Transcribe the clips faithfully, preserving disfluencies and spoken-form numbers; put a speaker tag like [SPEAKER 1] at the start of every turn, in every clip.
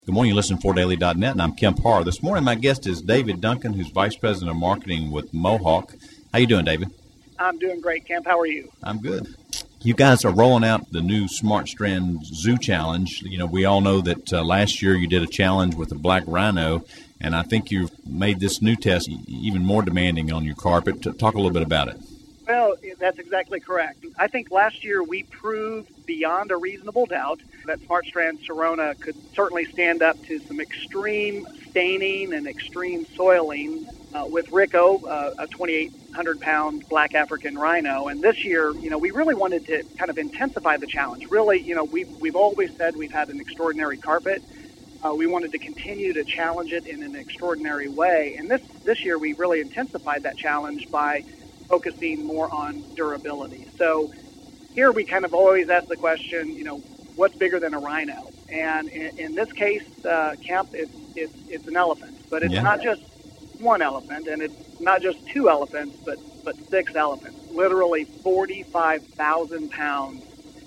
[SPEAKER 1] Good morning. You listen to four daily dot net, and I'm Kemp Harr. This morning, my guest is David Duncan, who's Vice President of Marketing with Mohawk. How you doing, David?
[SPEAKER 2] I'm doing great, Kemp. How are you?
[SPEAKER 1] I'm good. You guys are rolling out the new Smart Strand Zoo Challenge. You know, we all know that uh, last year you did a challenge with the black rhino, and I think you've made this new test even more demanding on your carpet. Talk a little bit about it.
[SPEAKER 2] Well, that's exactly correct. I think last year we proved beyond a reasonable doubt that Smart Strand Sorona could certainly stand up to some extreme staining and extreme soiling uh, with Rico, uh, a twenty-eight hundred pound black African rhino. And this year, you know, we really wanted to kind of intensify the challenge. Really, you know, we've, we've always said we've had an extraordinary carpet. Uh, we wanted to continue to challenge it in an extraordinary way. And this, this year we really intensified that challenge by focusing more on durability. So here we kind of always ask the question, you know, what's bigger than a rhino? And in, in this case, uh, Kemp, it's, it's, it's an elephant. But it's yeah. not just one elephant, and it's not just two elephants, but, but six elephants. Literally forty-five thousand pounds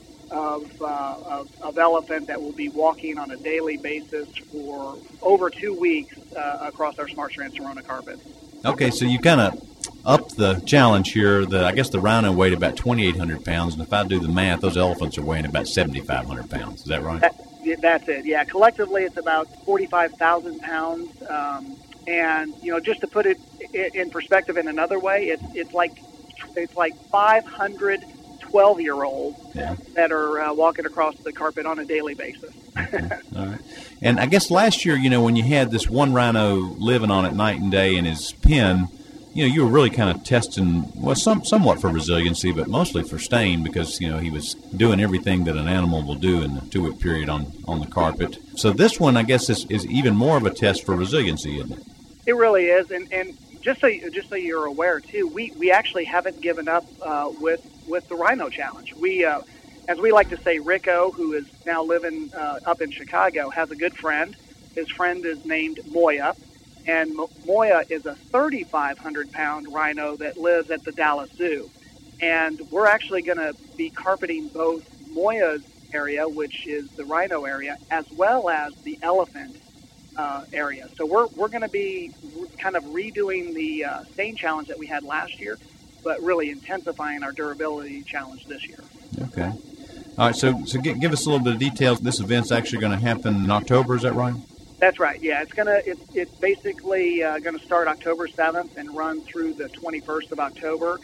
[SPEAKER 2] of, uh, of, of elephant that will be walking on a daily basis for over two weeks uh, across our Smart Strand Sorona carpet.
[SPEAKER 1] Okay, so you kind of up the challenge here. The I guess the rhino weighed about twenty-eight hundred pounds, and if I do the math, those elephants are weighing about seventy-five hundred pounds. Is that right?
[SPEAKER 2] That, that's it, yeah. Collectively, it's about forty-five thousand pounds. Um, and, you know, just to put it in perspective in another way, it's, it's like it's like five hundred twelve-year-olds yeah. that are uh, walking across the carpet on a daily basis.
[SPEAKER 1] Okay. All right. And I guess last year, you know, when you had this one rhino living on it night and day in his pen, you know, you were really kind of testing, well, some, somewhat for resiliency, but mostly for stain because, you know, he was doing everything that an animal will do in the two-week period on, on the carpet. So this one, I guess, is, is even more of a test for resiliency, isn't it?
[SPEAKER 2] It really is. And, and just so just so you're aware, too, we, we actually haven't given up uh, with, with the Rhino Challenge. We, uh, as we like to say, Rico, who is now living uh, up in Chicago, has a good friend. His friend is named Moya. And Moya is a thirty-five hundred pound rhino that lives at the Dallas Zoo. And we're actually going to be carpeting both Moya's area, which is the rhino area, as well as the elephant uh, area. So we're we're going to be kind of redoing the uh, stain challenge that we had last year, but really intensifying our durability challenge this year.
[SPEAKER 1] Okay. All right, so so give us a little bit of details. This event's actually going to happen in October, is that right?
[SPEAKER 2] That's right. Yeah, it's gonna it's it's basically uh, going to start October seventh and run through the twenty-first of October,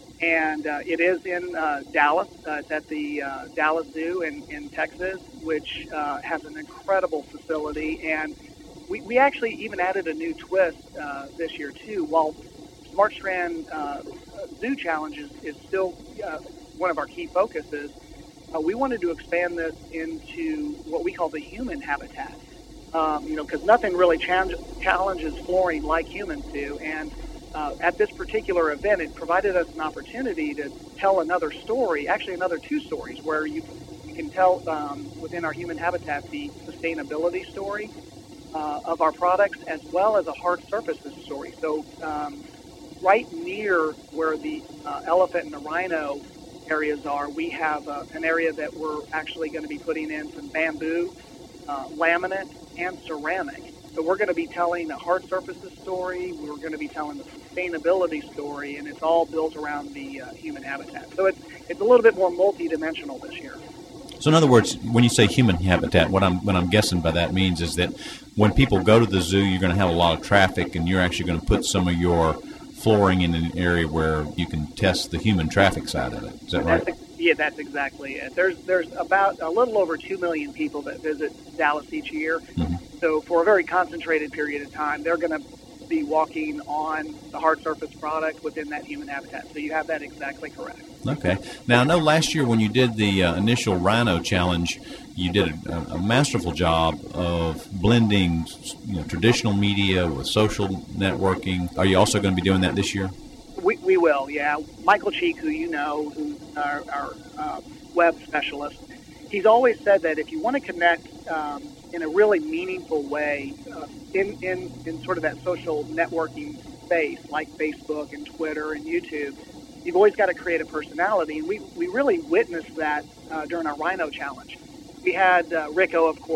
[SPEAKER 2] and uh, it is in uh, Dallas. Uh, it's at the uh, Dallas Zoo in, in Texas, which uh, has an incredible facility, and we, we actually even added a new twist uh, this year too. While Smart Strand uh, Zoo Challenge is, is still uh, one of our key focuses, uh, we wanted to expand this into what we call the human habitat. Um, you know, because nothing really challenge, challenges flooring like humans do. And uh, at this particular event, it provided us an opportunity to tell another story, actually another two stories, where you, you can tell um, within our human habitat the sustainability story uh, of our products as well as a hard surfaces story. So um, right near where the uh, elephant and the rhino areas are, we have uh, an area that we're actually going to be putting in some bamboo, uh, laminate, and ceramic. So we're going to be telling a hard surfaces story, we're going to be telling the sustainability story, and it's all built around the uh, human habitat. So it's it's a little bit more multidimensional this year.
[SPEAKER 1] So in other words, when you say human habitat, what I'm what I'm guessing by that means is that when people go to the zoo, you're going to have a lot of traffic, and you're actually going to put some of your flooring in an area where you can test the human traffic side of it. Is that right?
[SPEAKER 2] That's, yeah, that's exactly it. There's there's about a little over two million people that visit Dallas each year. Mm-hmm. So for a very concentrated period of time, they're going to be walking on the hard surface product within that human habitat. So you have that exactly correct.
[SPEAKER 1] Okay. Now, I know last year when you did the uh, initial Rhino Challenge, you did a, a masterful job of blending, you know, traditional media with social networking. Are you also going to be doing that this year?
[SPEAKER 2] We, we will, yeah. Michael Cheek, who you know, who's our, our uh, web specialist, he's always said that if you want to connect um, in a really meaningful way uh, in, in, in sort of that social networking space like Facebook and Twitter and YouTube, you've always got to create a personality. And we, we really witnessed that uh, during our Rhino Challenge. We had uh, Rico, of course,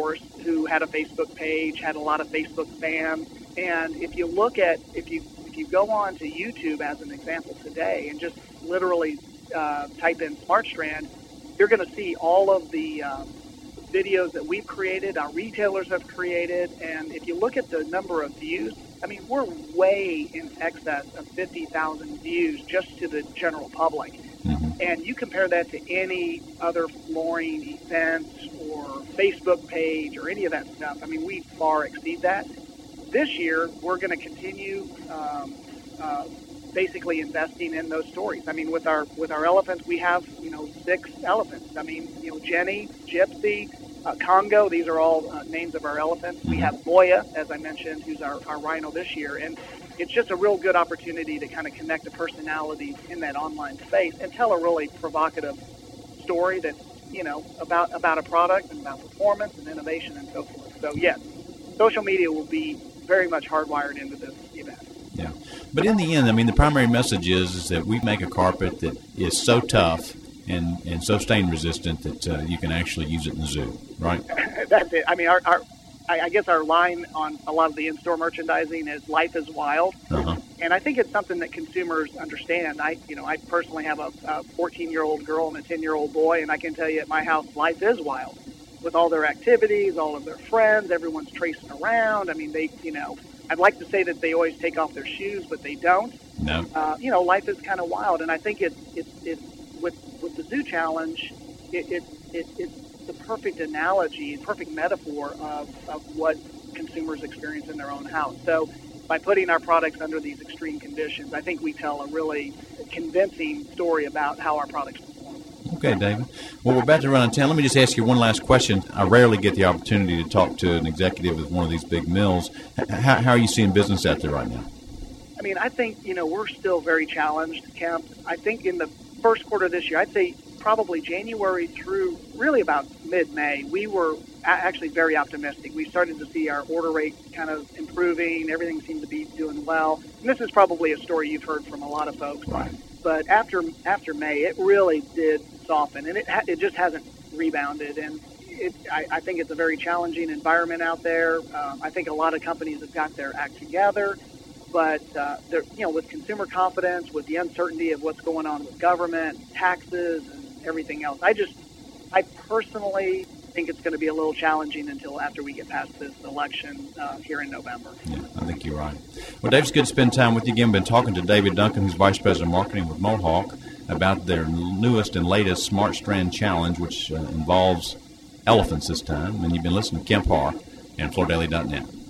[SPEAKER 2] who had a Facebook page, had a lot of Facebook fans. And if you look at, if you if you go on to YouTube as an example today and just literally uh, type in SmartStrand, you're going to see all of the um, videos that we've created, our retailers have created. And if you look at the number of views, I mean, we're way in excess of fifty thousand views just to the general public. Mm-hmm. And you compare that to any other flooring event or Facebook page or any of that stuff, I mean, we far exceed that. This year, we're going to continue um, uh, basically investing in those stories. I mean, with our with our elephants, we have, you know, six elephants. I mean, you know, Jenny, Gypsy, uh, Congo, these are all uh, names of our elephants. Mm-hmm. We have Moya, as I mentioned, who's our, our rhino this year. And it's just a real good opportunity to kind of connect the personalities in that online space and tell a really provocative story that, you know, about, about a product and about performance and innovation and so forth. So, yes, social media will be very much hardwired into this event.
[SPEAKER 1] Yeah. But in the end, I mean, the primary message is, is that we make a carpet that is so tough and, and so stain resistant that uh, you can actually use it in the zoo, right?
[SPEAKER 2] That's it. I mean, our, our I, I guess our line on a lot of the in-store merchandising is "Life is wild," uh-huh. and I think it's something that consumers understand. I, you know, I personally have a fourteen-year-old girl and a ten-year-old boy, and I can tell you at my house, life is wild with all their activities, all of their friends. Everyone's tracing around. I mean, they, you know, I'd like to say that they always take off their shoes, but they don't.
[SPEAKER 1] No.
[SPEAKER 2] Uh, you know, life is kind of wild, and I think it's it's it's with with the Zoo Challenge, it it, it it's the perfect analogy, perfect metaphor of, of what consumers experience in their own house. So by putting our products under these extreme conditions, I think we tell a really convincing story about how our products perform.
[SPEAKER 1] Okay, David. Well, we're about to run out of time. Let me just ask you one last question. I rarely get the opportunity to talk to an executive with one of these big mills. How, how are you seeing business out there right now?
[SPEAKER 2] I mean, I think, you know, we're still very challenged, Kemp. I think in the first quarter of this year, I'd say probably January through really about mid-May, we were actually very optimistic. We started to see our order rate kind of improving. Everything seemed to be doing well. And this is probably a story you've heard from a lot of folks.
[SPEAKER 1] Right.
[SPEAKER 2] But after after May, it really did soften, and it ha- it just hasn't rebounded. And it, I, I think it's a very challenging environment out there. Um, I think a lot of companies have got their act together. But, uh, they're, you know, with consumer confidence, with the uncertainty of what's going on with government, taxes, and everything else, I just, I personally think it's going to be a little challenging until after we get past this election uh, here in November.
[SPEAKER 1] Yeah, I think you're right. Well, Dave, it's good to spend time with you again. We've been talking to David Duncan, who's Vice President of Marketing with Mohawk, about their newest and latest SmartStrand Challenge, which uh, involves elephants this time. And you've been listening to Kemp Harr and Florida Daily dot net.